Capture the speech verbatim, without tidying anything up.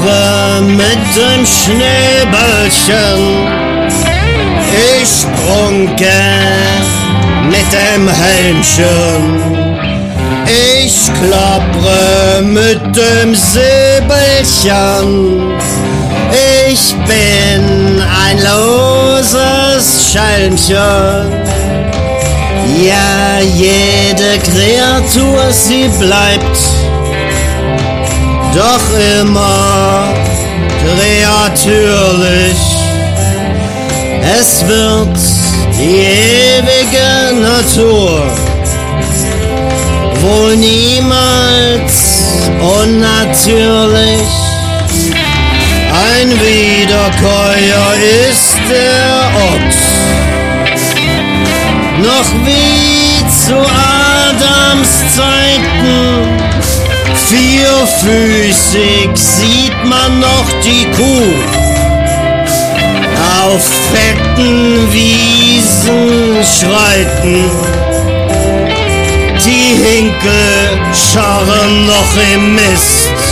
klopfe mit dem Schnäbelchen, ich prunke mit dem Helmchen, ich klappre mit dem Säbelchen, ich bin ein loses Schelmchen. Ja, jede Kreatur, sie bleibt doch immer kreatürlich. Es wird die ewige Natur wohl niemals unnatürlich. Ein Wiederkäuer ist der Ochs, noch wie zu Adams Zeiten. Vierfüßig sieht man noch die Kuh auf fetten Wiesen schreiten. Die Hinkel scharren noch im Mist.